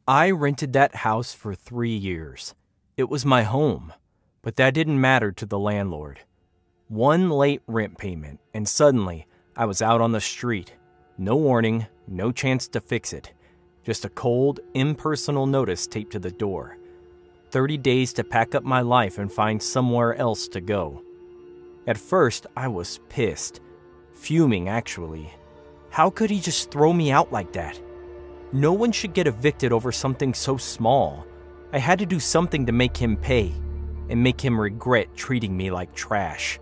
I rented that house for 3 years. It was my home, but that didn't matter to the landlord. One late rent payment, and suddenly I was out on the street. No warning, no chance to fix it. Just a cold, impersonal notice taped to the door. 30 days to pack up my life and find somewhere else to go. At first, I was pissed. Fuming, actually. How could he just throw me out like that? No one should get evicted over something so small. I had to do something to make him pay, and make him regret treating me like trash.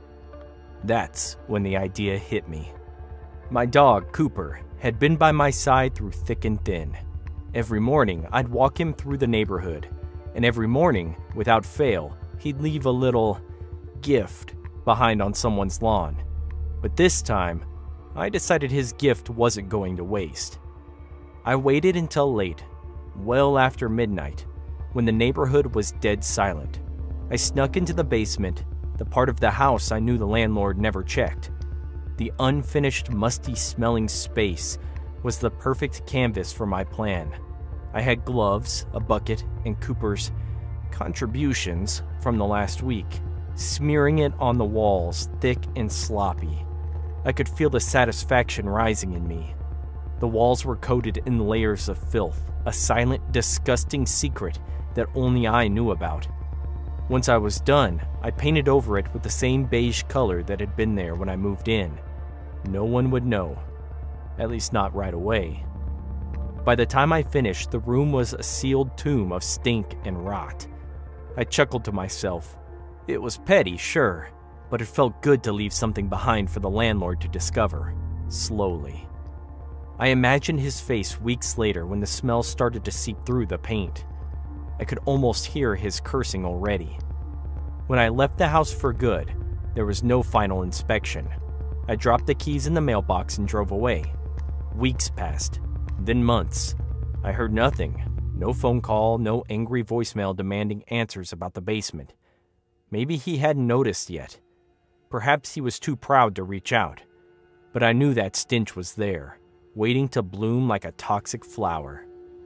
That's when the idea hit me. My dog, Cooper, had been by my side through thick and thin. Every morning, I'd walk him through the neighborhood, and every morning, without fail, he'd leave a little gift behind on someone's lawn. But this time, I decided his gift wasn't going to waste. I waited until late, well after midnight, when the neighborhood was dead silent. I snuck into the basement, the part of the house I knew the landlord never checked. The unfinished, musty-smelling space was the perfect canvas for my plan. I had gloves, a bucket, and Cooper's contributions from the last week, smearing it on the walls, thick and sloppy. I could feel the satisfaction rising in me. The walls were coated in layers of filth, a silent, disgusting secret that only I knew about. Once I was done, I painted over it with the same beige color that had been there when I moved in. No one would know, at least not right away. By the time I finished, the room was a sealed tomb of stink and rot. I chuckled to myself. It was petty, sure, but it felt good to leave something behind for the landlord to discover, slowly. I imagined his face weeks later when the smell started to seep through the paint. I could almost hear his cursing already. When I left the house for good, there was no final inspection. I dropped the keys in the mailbox and drove away. Weeks passed, then months. I heard nothing. No phone call, no angry voicemail demanding answers about the basement. Maybe he hadn't noticed yet. Perhaps he was too proud to reach out. But I knew that stench was there, waiting to bloom like a toxic flower.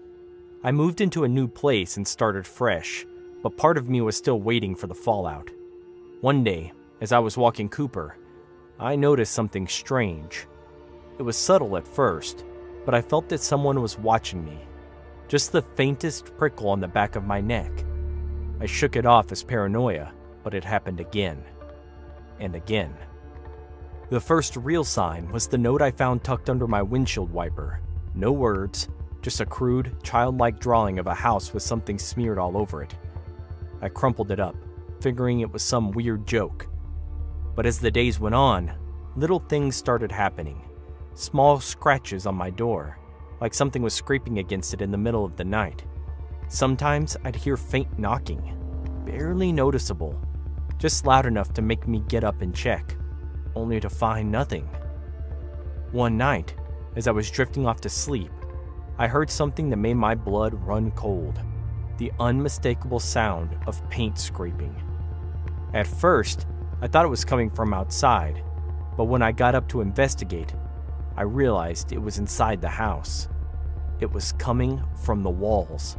I moved into a new place and started fresh, but part of me was still waiting for the fallout. One day, as I was walking Cooper, I noticed something strange. It was subtle at first, but I felt that someone was watching me. Just the faintest prickle on the back of my neck. I shook it off as paranoia, but it happened again. And again. The first real sign was the note I found tucked under my windshield wiper. No words, just a crude, childlike drawing of a house with something smeared all over it. I crumpled it up, figuring it was some weird joke. But as the days went on, little things started happening. Small scratches on my door, like something was scraping against it in the middle of the night. Sometimes I'd hear faint knocking, barely noticeable, just loud enough to make me get up and check, only to find nothing. One night, as I was drifting off to sleep, I heard something that made my blood run cold. The unmistakable sound of paint scraping. At first, I thought it was coming from outside, but when I got up to investigate, I realized it was inside the house. It was coming from the walls.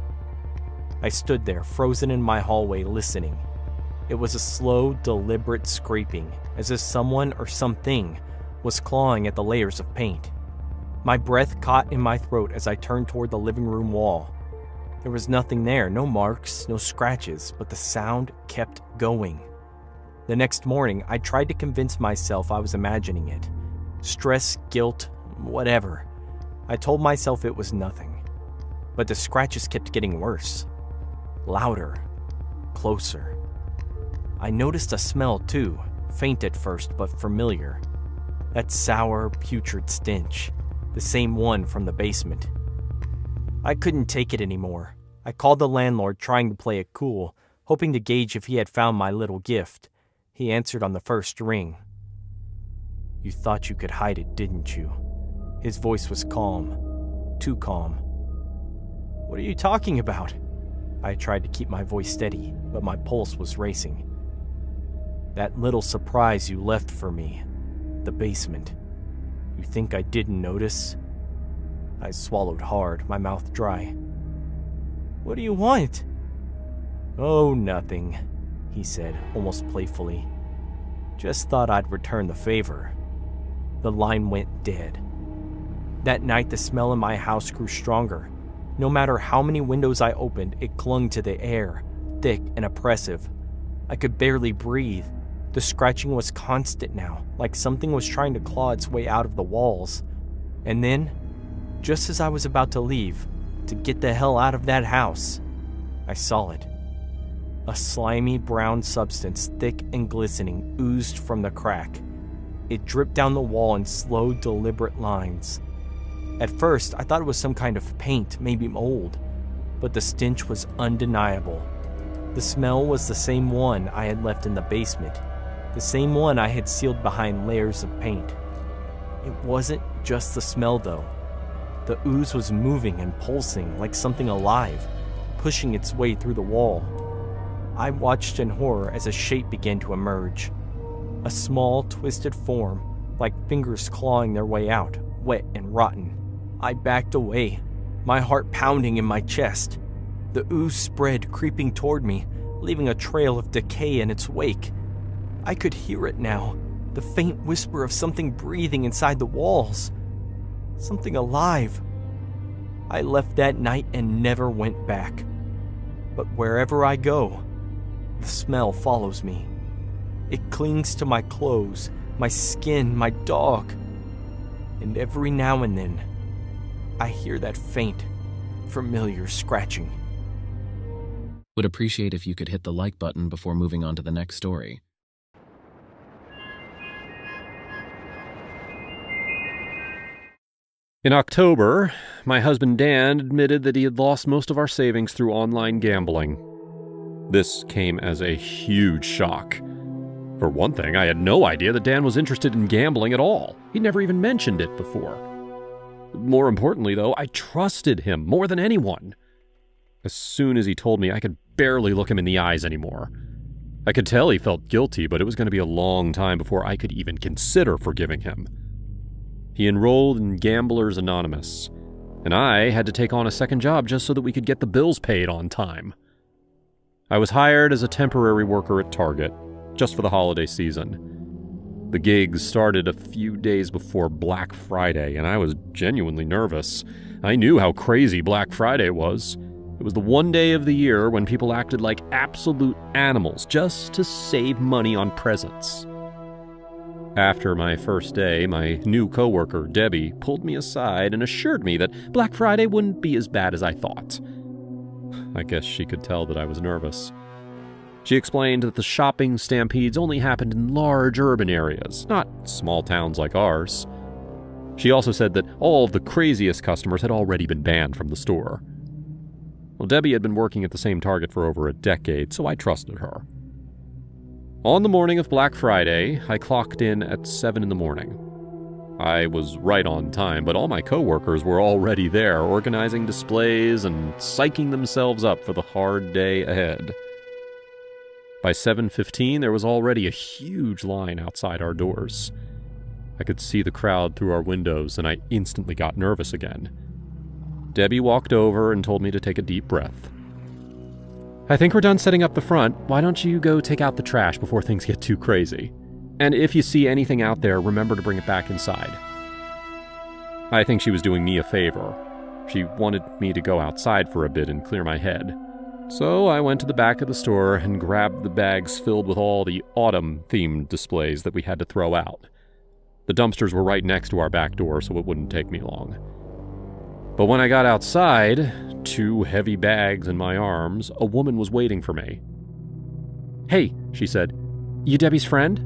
I stood there, frozen in my hallway, listening. It was a slow, deliberate scraping, as if someone or something was clawing at the layers of paint. My breath caught in my throat as I turned toward the living room wall. There was nothing there, no marks, no scratches, but the sound kept going. The next morning, I tried to convince myself I was imagining it. Stress, guilt, whatever. I told myself it was nothing. But the scratches kept getting worse. Louder. Closer. I noticed a smell too, faint at first but familiar. That sour, putrid stench. The same one from the basement. I couldn't take it anymore. I called the landlord, trying to play it cool, hoping to gauge if he had found my little gift. He answered on the first ring. "You thought you could hide it, didn't you?" His voice was calm. Too calm. "What are you talking about?" I tried to keep my voice steady, but my pulse was racing. "That little surprise you left for me. The basement. You think I didn't notice?" I swallowed hard, my mouth dry. What do you want?" "Oh, nothing," he said, almost playfully. "Just thought I'd return the favor." The line went dead. That night, the smell in my house grew stronger. No matter how many windows I opened, it clung to the air, thick and oppressive. I could barely breathe. The scratching was constant now, like something was trying to claw its way out of the walls. And then, just as I was about to leave, to get the hell out of that house, I saw it. A slimy brown substance, thick and glistening, oozed from the crack. It dripped down the wall in slow, deliberate lines. At first, I thought it was some kind of paint, maybe mold, but the stench was undeniable. The smell was the same one I had left in the basement, the same one I had sealed behind layers of paint. It wasn't just the smell, though. The ooze was moving and pulsing like something alive, pushing its way through the wall. I watched in horror as a shape began to emerge. A small, twisted form, like fingers clawing their way out, wet and rotten. I backed away, my heart pounding in my chest. The ooze spread, creeping toward me, leaving a trail of decay in its wake. I could hear it now, the faint whisper of something breathing inside the walls. Something alive. I left that night and never went back. But wherever I go, the smell follows me. It clings to my clothes, my skin, my dog. And every now and then, I hear that faint, familiar scratching. Would appreciate if you could hit the like button before moving on to the next story. In October, my husband Dan admitted that he had lost most of our savings through online gambling. This came as a huge shock. For one thing, I had no idea that Dan was interested in gambling at all. He'd never even mentioned it before. More importantly, though, I trusted him more than anyone. As soon as he told me, I could barely look him in the eyes anymore. I could tell he felt guilty, but it was going to be a long time before I could even consider forgiving him. He enrolled in Gamblers Anonymous, and I had to take on a second job just so that we could get the bills paid on time. I was hired as a temporary worker at Target, just for the holiday season. The gigs started a few days before Black Friday, and I was genuinely nervous. I knew how crazy Black Friday was. It was the one day of the year when people acted like absolute animals just to save money on presents. After my first day, my new coworker, Debbie, pulled me aside and assured me that Black Friday wouldn't be as bad as I thought. I guess she could tell that I was nervous. She explained that the shopping stampedes only happened in large urban areas, not small towns like ours. She also said that all of the craziest customers had already been banned from the store. Well, Debbie had been working at the same Target for over a decade, so I trusted her. On the morning of Black Friday, I clocked in at 7 in the morning. I was right on time, but all my coworkers were already there, organizing displays and psyching themselves up for the hard day ahead. By 7:15, there was already a huge line outside our doors. I could see the crowd through our windows, and I instantly got nervous again. Debbie walked over and told me to take a deep breath. "I think we're done setting up the front. Why don't you go take out the trash before things get too crazy? And if you see anything out there, remember to bring it back inside." I think she was doing me a favor. She wanted me to go outside for a bit and clear my head. So I went to the back of the store and grabbed the bags filled with all the autumn-themed displays that we had to throw out. The dumpsters were right next to our back door, so it wouldn't take me long. But when I got outside, 2 heavy bags in my arms, a woman was waiting for me. "Hey," she said, "you Debbie's friend?"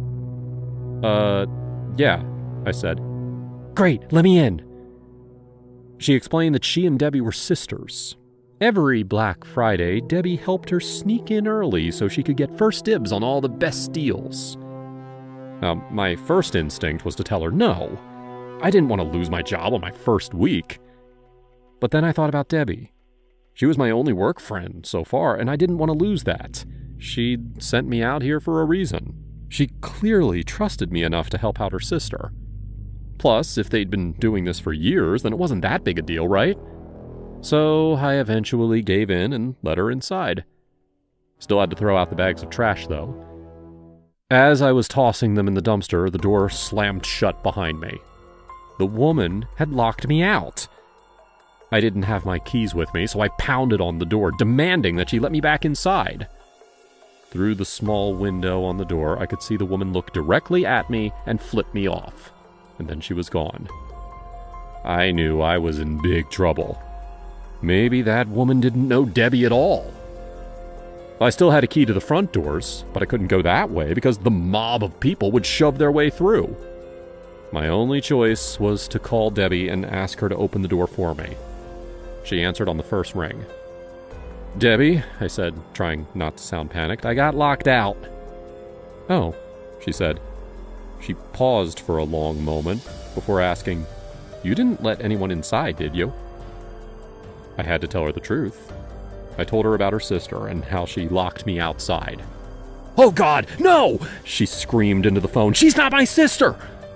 Yeah, I said. "Great, let me in." She explained that she and Debbie were sisters. Every Black Friday, Debbie helped her sneak in early so she could get first dibs on all the best deals. Now, my first instinct was to tell her no. I didn't want to lose my job on my first week. But then I thought about Debbie. She was my only work friend so far, and I didn't want to lose that. She'd sent me out here for a reason. She clearly trusted me enough to help out her sister. Plus, if they'd been doing this for years, then it wasn't that big a deal, right? So I eventually gave in and let her inside. Still had to throw out the bags of trash, though. As I was tossing them in the dumpster, the door slammed shut behind me. The woman had locked me out. I didn't have my keys with me, so I pounded on the door, demanding that she let me back inside. Through the small window on the door, I could see the woman look directly at me and flip me off, and then she was gone. I knew I was in big trouble. Maybe that woman didn't know Debbie at all. I still had a key to the front doors, but I couldn't go that way because the mob of people would shove their way through. My only choice was to call Debbie and ask her to open the door for me. She answered on the first ring. "Debbie," I said, trying not to sound panicked, "I got locked out." "Oh," she said. She paused for a long moment before asking, "You didn't let anyone inside, did you?" I had to tell her the truth. I told her about her sister and how she locked me outside. "Oh God, no!" she screamed into the phone. "She's not my sister!"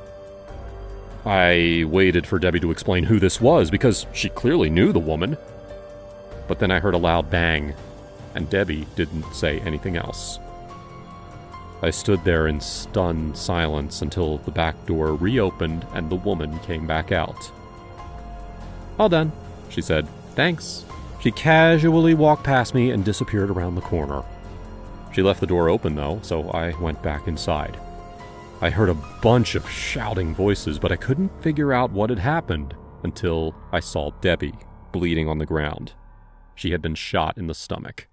I waited for Debbie to explain who this was because she clearly knew the woman. But then I heard a loud bang, and Debbie didn't say anything else. I stood there in stunned silence until the back door reopened and the woman came back out. "All done," she said. "Thanks." She casually walked past me and disappeared around the corner. She left the door open, though, so I went back inside. I heard a bunch of shouting voices, but I couldn't figure out what had happened until I saw Debbie bleeding on the ground. She had been shot in the stomach.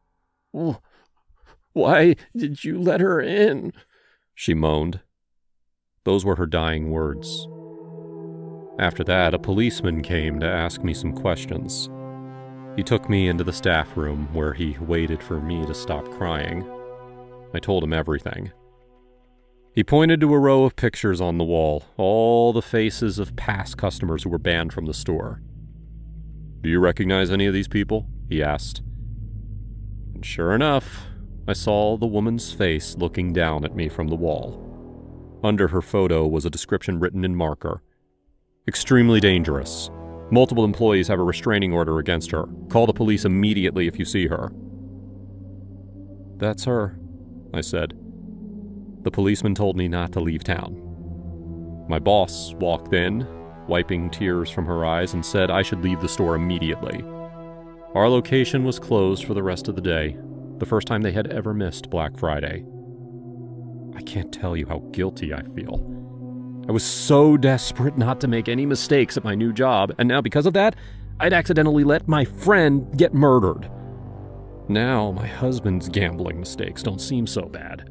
"Why did you let her in?" she moaned. Those were her dying words. After that, a policeman came to ask me some questions. He took me into the staff room where he waited for me to stop crying. I told him everything. He pointed to a row of pictures on the wall, all the faces of past customers who were banned from the store. "Do you recognize any of these people?" he asked. And sure enough, I saw the woman's face looking down at me from the wall. Under her photo was a description written in marker. "Extremely dangerous. Multiple employees have a restraining order against her. Call the police immediately if you see her." "That's her," I said. The policeman told me not to leave town. My boss walked in, wiping tears from her eyes, and said I should leave the store immediately. Our location was closed for the rest of the day, the first time they had ever missed Black Friday. I can't tell you how guilty I feel. I was so desperate not to make any mistakes at my new job, and now because of that, I'd accidentally let my friend get murdered. Now my husband's gambling mistakes don't seem so bad.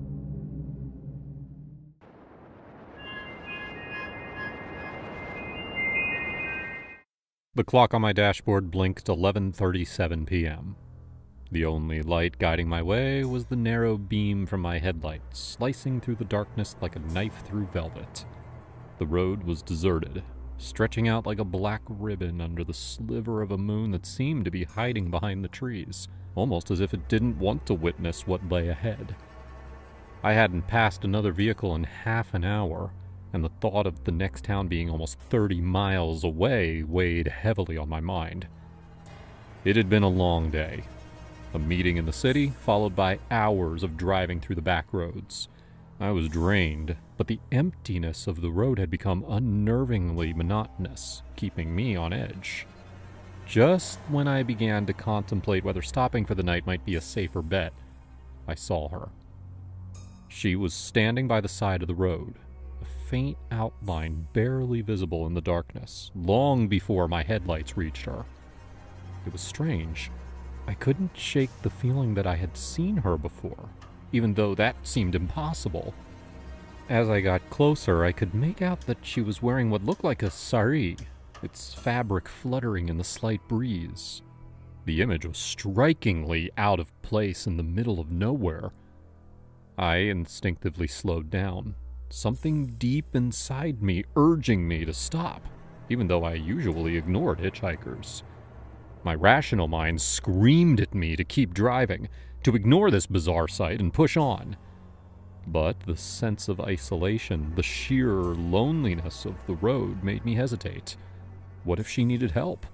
The clock on my dashboard blinked 11:37 p.m. The only light guiding my way was the narrow beam from my headlights, slicing through the darkness like a knife through velvet. The road was deserted, stretching out like a black ribbon under the sliver of a moon that seemed to be hiding behind the trees, almost as if it didn't want to witness what lay ahead. I hadn't passed another vehicle in half an hour, and the thought of the next town being almost 30 miles away weighed heavily on my mind. It had been a long day. A meeting in the city, followed by hours of driving through the back roads. I was drained, but the emptiness of the road had become unnervingly monotonous, keeping me on edge. Just when I began to contemplate whether stopping for the night might be a safer bet, I saw her. She was standing by the side of the road, a faint outline barely visible in the darkness, long before my headlights reached her. It was strange. I couldn't shake the feeling that I had seen her before, even though that seemed impossible. As I got closer, I could make out that she was wearing what looked like a sari, its fabric fluttering in the slight breeze. The image was strikingly out of place in the middle of nowhere. I instinctively slowed down, something deep inside me urging me to stop, even though I usually ignored hitchhikers. My rational mind screamed at me to keep driving, to ignore this bizarre sight and push on. But the sense of isolation, the sheer loneliness of the road made me hesitate. What if she needed help?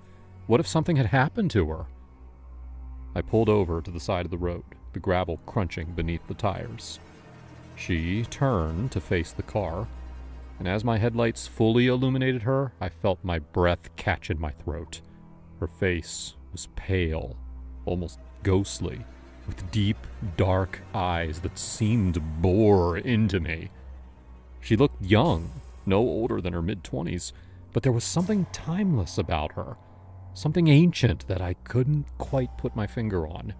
What if something had happened to her? I pulled over to the side of the road, the gravel crunching beneath the tires. She turned to face the car, and as my headlights fully illuminated her, I felt my breath catch in my throat. Her face was pale, almost ghostly, with deep, dark eyes that seemed to bore into me. She looked young, no older than her mid-20s, but there was something timeless about her, something ancient that I couldn't quite put my finger on.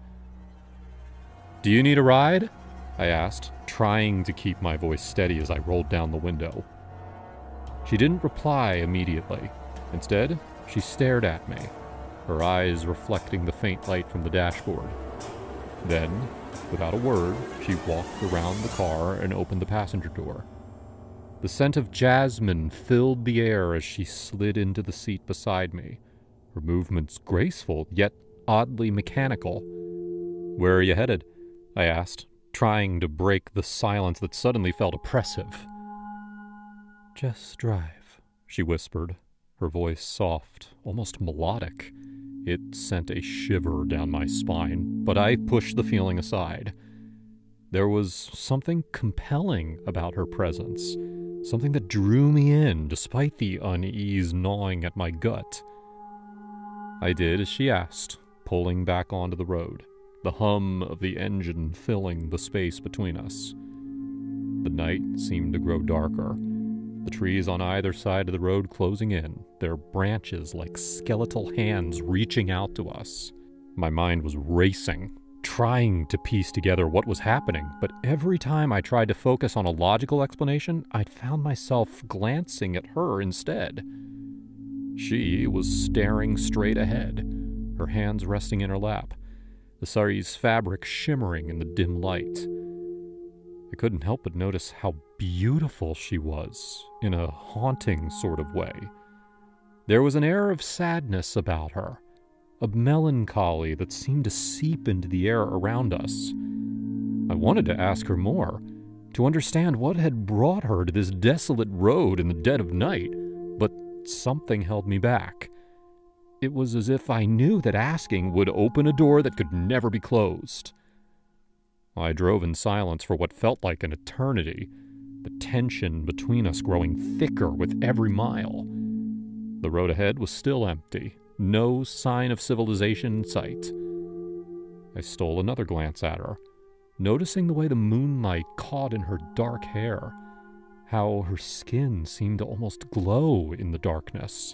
"Do you need a ride?" I asked, trying to keep my voice steady as I rolled down the window. She didn't reply immediately. Instead, she stared at me, her eyes reflecting the faint light from the dashboard. Then, without a word, she walked around the car and opened the passenger door. The scent of jasmine filled the air as she slid into the seat beside me, her movements graceful, yet oddly mechanical. "Where are you headed?" I asked, trying to break the silence that suddenly felt oppressive. "Just drive," she whispered, her voice soft, almost melodic. It sent a shiver down my spine, but I pushed the feeling aside. There was something compelling about her presence, something that drew me in despite the unease gnawing at my gut. I did as she asked, pulling back onto the road, the hum of the engine filling the space between us. The night seemed to grow darker, the trees on either side of the road closing in, their branches like skeletal hands reaching out to us. My mind was racing, trying to piece together what was happening, but every time I tried to focus on a logical explanation, I'd found myself glancing at her instead. She was staring straight ahead, her hands resting in her lap, the sari's fabric shimmering in the dim light. I couldn't help but notice how beautiful she was, in a haunting sort of way. There was an air of sadness about her, a melancholy that seemed to seep into the air around us. I wanted to ask her more, to understand what had brought her to this desolate road in the dead of night, but something held me back. It was as if I knew that asking would open a door that could never be closed. I drove in silence for what felt like an eternity, the tension between us growing thicker with every mile. The road ahead was still empty, no sign of civilization in sight. I stole another glance at her, noticing the way the moonlight caught in her dark hair, how her skin seemed to almost glow in the darkness.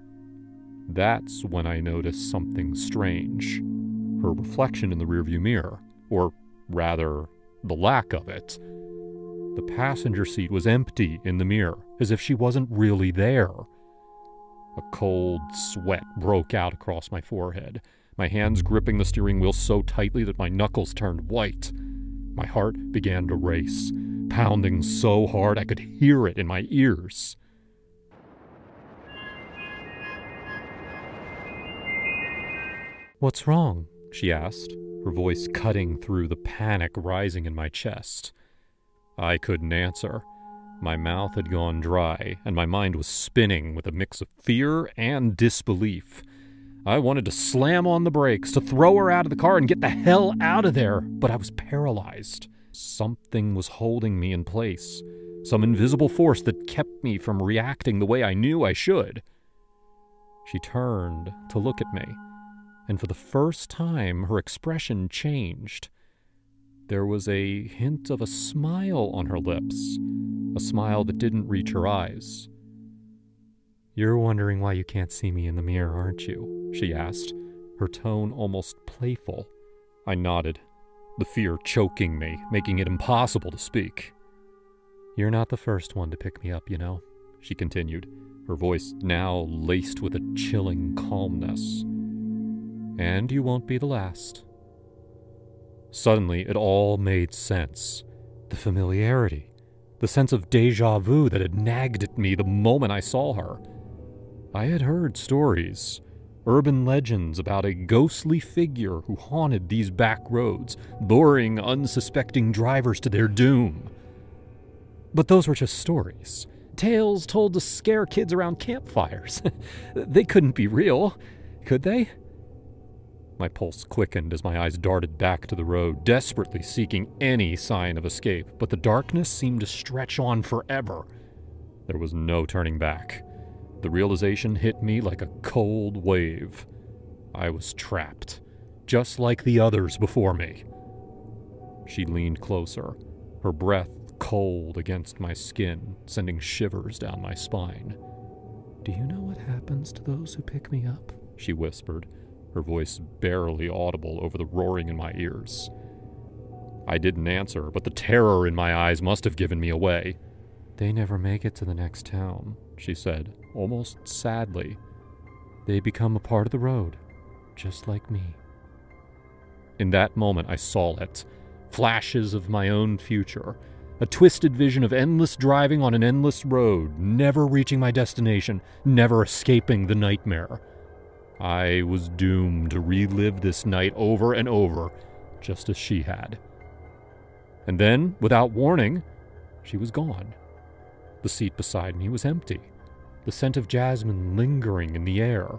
That's when I noticed something strange. Her reflection in the rearview mirror, or rather, the lack of it. The passenger seat was empty in the mirror, as if she wasn't really there. A cold sweat broke out across my forehead, my hands gripping the steering wheel so tightly that my knuckles turned white. My heart began to race, pounding so hard I could hear it in my ears. "What's wrong?" she asked, her voice cutting through the panic rising in my chest. I couldn't answer. My mouth had gone dry, and my mind was spinning with a mix of fear and disbelief. I wanted to slam on the brakes, to throw her out of the car and get the hell out of there, but I was paralyzed. Something was holding me in place, some invisible force that kept me from reacting the way I knew I should. She turned to look at me, and for the first time her expression changed. There was a hint of a smile on her lips, a smile that didn't reach her eyes. "You're wondering why you can't see me in the mirror, aren't you?" she asked, her tone almost playful. I nodded, the fear choking me, making it impossible to speak. "You're not the first one to pick me up, you know," she continued, her voice now laced with a chilling calmness. "And you won't be the last." Suddenly, it all made sense. The familiarity, the sense of déjà vu that had nagged at me the moment I saw her. I had heard stories, urban legends about a ghostly figure who haunted these back roads, luring unsuspecting drivers to their doom. But those were just stories, tales told to scare kids around campfires. They couldn't be real. Could they? My pulse quickened as my eyes darted back to the road, desperately seeking any sign of escape, but the darkness seemed to stretch on forever. There was no turning back. The realization hit me like a cold wave. I was trapped, just like the others before me. She leaned closer, her breath cold against my skin, sending shivers down my spine. "Do you know what happens to those who pick me up?" she whispered, her voice barely audible over the roaring in my ears. I didn't answer, but the terror in my eyes must have given me away. "They never make it to the next town," she said, almost sadly. "They become a part of the road, just like me." In that moment, I saw it. Flashes of my own future. A twisted vision of endless driving on an endless road, never reaching my destination, never escaping the nightmare. I was doomed to relive this night over and over, just as she had. And then, without warning, she was gone. The seat beside me was empty, the scent of jasmine lingering in the air.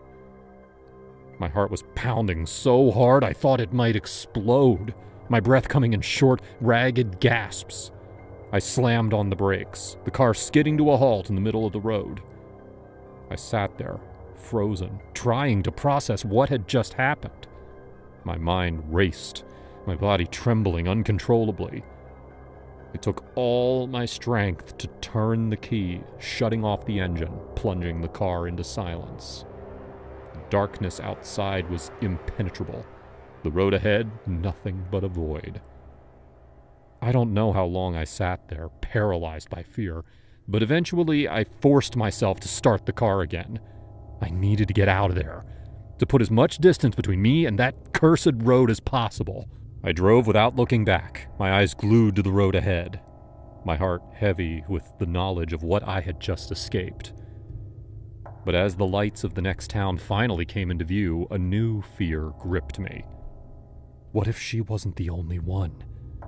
My heart was pounding so hard I thought it might explode, my breath coming in short, ragged gasps. I slammed on the brakes, the car skidding to a halt in the middle of the road. I sat there, frozen, trying to process what had just happened. My mind raced, my body trembling uncontrollably. It took all my strength to turn the key, shutting off the engine, plunging the car into silence. The darkness outside was impenetrable. The road ahead, nothing but a void. I don't know how long I sat there, paralyzed by fear, but eventually I forced myself to start the car again. I needed to get out of there, to put as much distance between me and that cursed road as possible. I drove without looking back, my eyes glued to the road ahead, my heart heavy with the knowledge of what I had just escaped. But as the lights of the next town finally came into view, a new fear gripped me. What if she wasn't the only one?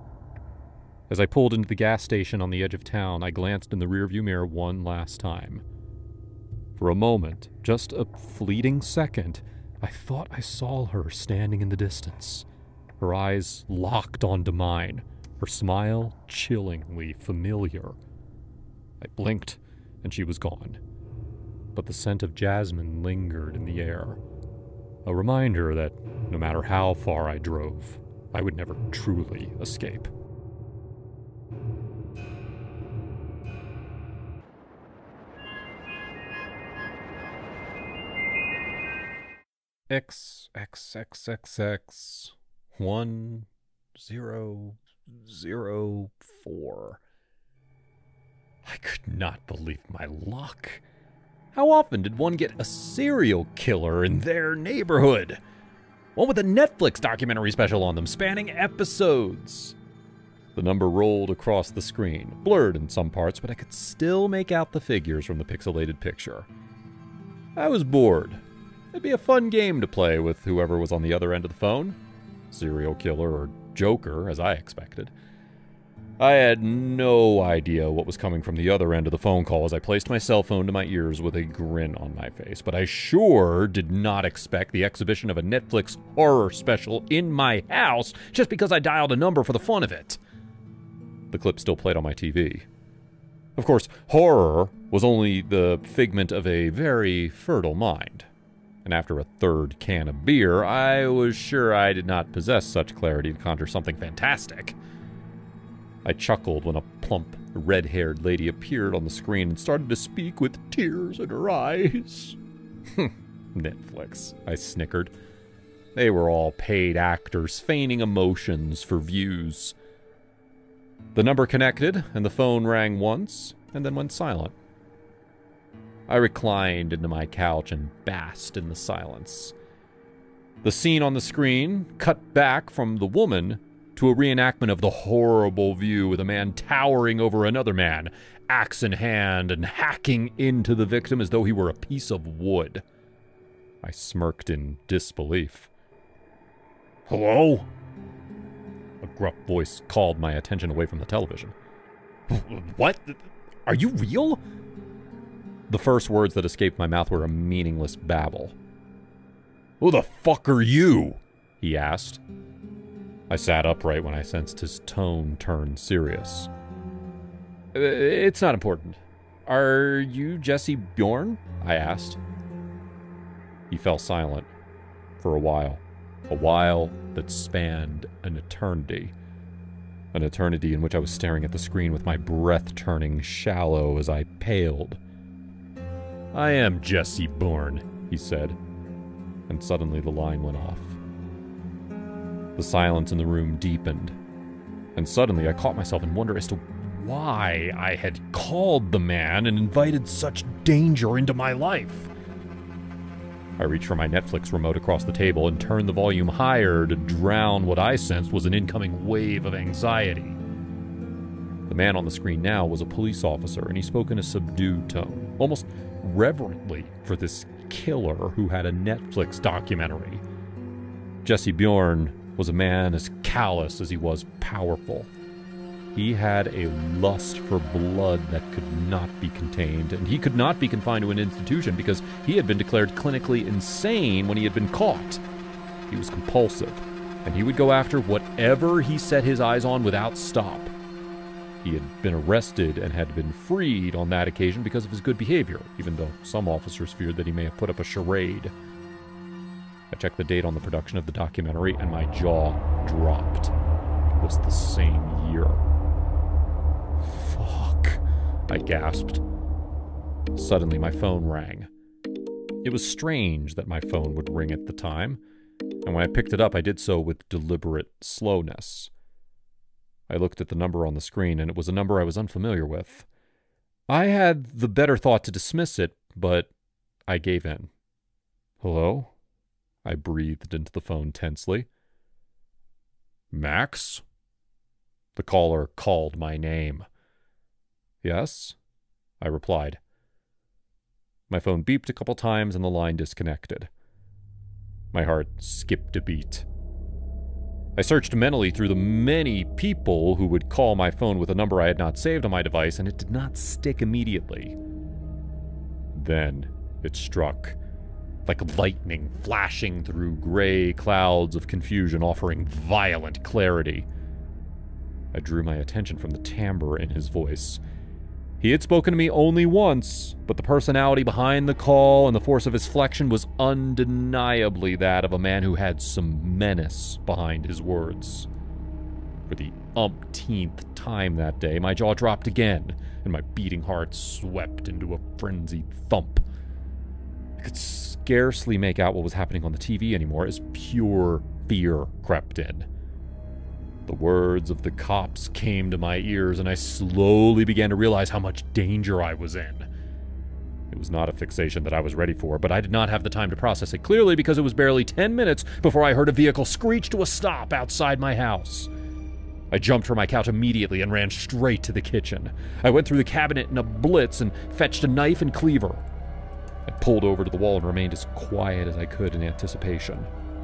As I pulled into the gas station on the edge of town, I glanced in the rearview mirror one last time. For a moment, just a fleeting second, I thought I saw her standing in the distance, her eyes locked onto mine, her smile chillingly familiar. I blinked, and she was gone. But the scent of jasmine lingered in the air, a reminder that no matter how far I drove, I would never truly escape. XXXXX 1004. I could not believe my luck. How often did one get a serial killer in their neighborhood? One with a Netflix documentary special on them, spanning episodes. The number rolled across the screen, blurred in some parts, but I could still make out the figures from the pixelated picture. I was bored. It'd be a fun game to play with whoever was on the other end of the phone. Serial killer or Joker, as I expected. I had no idea what was coming from the other end of the phone call as I placed my cell phone to my ears with a grin on my face, but I sure did not expect the exhibition of a Netflix horror special in my house just because I dialed a number for the fun of it. The clip still played on my TV. Of course, horror was only the figment of a very fertile mind. And after a third can of beer, I was sure I did not possess such clarity to conjure something fantastic. I chuckled when a plump, red-haired lady appeared on the screen and started to speak with tears in her eyes. Netflix, I snickered. They were all paid actors feigning emotions for views. The number connected, and the phone rang once, and then went silent. I reclined into my couch and basked in the silence. The scene on the screen cut back from the woman to a reenactment of the horrible view with a man towering over another man, axe in hand, and hacking into the victim as though he were a piece of wood. I smirked in disbelief. "Hello?" A gruff voice called my attention away from the television. "What? Are you real?" The first words that escaped my mouth were a meaningless babble. "Who the fuck are you?" he asked. I sat upright when I sensed his tone turn serious. "It's not important. Are you Jesse Bjorn?" I asked. He fell silent for a while that spanned an eternity in which I was staring at the screen with my breath turning shallow as I paled. "I am Jesse Bjorn," he said, and suddenly the line went off. The silence in the room deepened, and suddenly I caught myself in wonder as to why I had called the man and invited such danger into my life. I reached for my Netflix remote across the table and turned the volume higher to drown what I sensed was an incoming wave of anxiety. The man on the screen now was a police officer, and he spoke in a subdued tone, almost reverently for this killer who had a Netflix documentary. Jesse Bjorn was a man as callous as he was powerful. He had a lust for blood that could not be contained, and he could not be confined to an institution because he had been declared clinically insane when he had been caught. He was compulsive, and he would go after whatever he set his eyes on without stop. He had been arrested and had been freed on that occasion because of his good behavior, even though some officers feared that he may have put up a charade. I checked the date on the production of the documentary, and my jaw dropped. It was the same year. Fuck, I gasped. Suddenly, my phone rang. It was strange that my phone would ring at the time, and when I picked it up, I did so with deliberate slowness. I looked at the number on the screen, and it was a number I was unfamiliar with. I had the better thought to dismiss it, but I gave in. "Hello?" I breathed into the phone tensely. "Max?" The caller called my name. "Yes?" I replied. My phone beeped a couple times and the line disconnected. My heart skipped a beat. I searched mentally through the many people who would call my phone with a number I had not saved on my device, and it did not stick immediately. Then it struck, like lightning flashing through gray clouds of confusion, offering violent clarity. I drew my attention from the timbre in his voice. He had spoken to me only once, but the personality behind the call and the force of his flexion was undeniably that of a man who had some menace behind his words. For the umpteenth time that day, my jaw dropped again, and my beating heart swept into a frenzied thump. I could scarcely make out what was happening on the TV anymore as pure fear crept in. The words of the cops came to my ears, and I slowly began to realize how much danger I was in. It was not a fixation that I was ready for, but I did not have the time to process it clearly because it was barely 10 minutes before I heard a vehicle screech to a stop outside my house. I jumped from my couch immediately and ran straight to the kitchen. I went through the cabinet in a blitz and fetched a knife and cleaver. I pulled over to the wall and remained as quiet as I could in anticipation.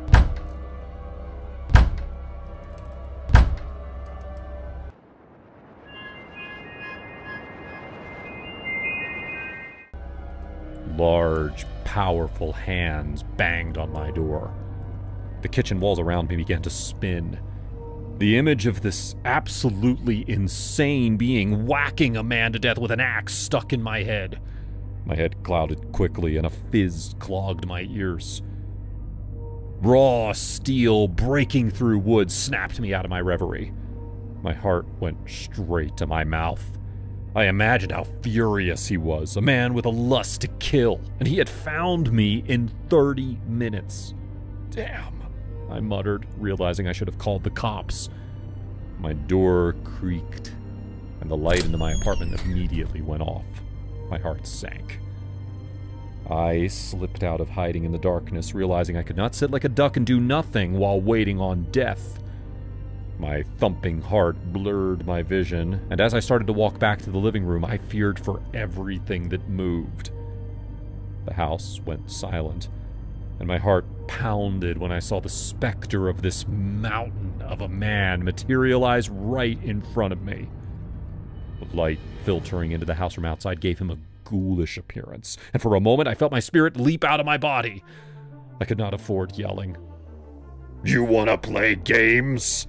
Large, powerful hands banged on my door. The kitchen walls around me began to spin. The image of this absolutely insane being whacking a man to death with an axe stuck in my head. My head clouded quickly, and a fizz clogged my ears. Raw steel breaking through wood snapped me out of my reverie. My heart went straight to my mouth. I imagined how furious he was, a man with a lust to kill, and he had found me in 30 minutes. Damn, I muttered, realizing I should have called the cops. My door creaked, and the light into my apartment immediately went off. My heart sank. I slipped out of hiding in the darkness, realizing I could not sit like a duck and do nothing while waiting on death. My thumping heart blurred my vision, and as I started to walk back to the living room, I feared for everything that moved. The house went silent, and my heart pounded when I saw the specter of this mountain of a man materialize right in front of me. The light filtering into the house from outside gave him a ghoulish appearance, and for a moment I felt my spirit leap out of my body. I could not afford yelling. You want to play games?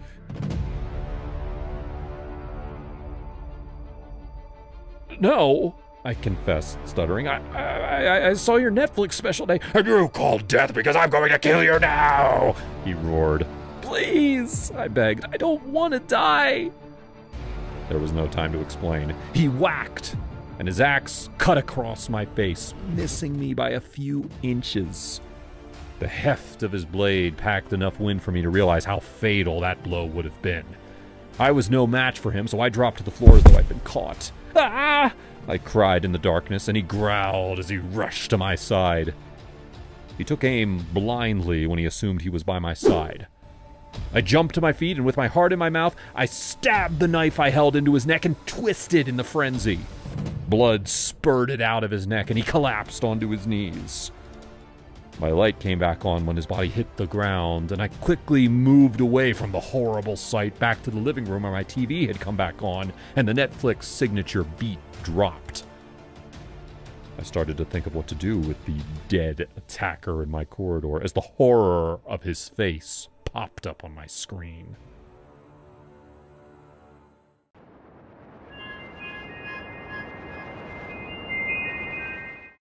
No, I confessed, stuttering. I saw your Netflix special today. And you called death because I'm going to kill you now, he roared. Please, I begged. I don't want to die. There was no time to explain. He whacked, and his axe cut across my face, missing me by a few inches. The heft of his blade packed enough wind for me to realize how fatal that blow would have been. I was no match for him, so I dropped to the floor as though I'd been caught. Ah! I cried in the darkness, and he growled as he rushed to my side. He took aim blindly when he assumed he was by my side. I jumped to my feet, and with my heart in my mouth, I stabbed the knife I held into his neck and twisted in the frenzy. Blood spurted out of his neck, and he collapsed onto his knees. My light came back on when his body hit the ground, and I quickly moved away from the horrible sight back to the living room where my TV had come back on, and the Netflix signature beat dropped. I started to think of what to do with the dead attacker in my corridor as the horror of his face popped up on my screen.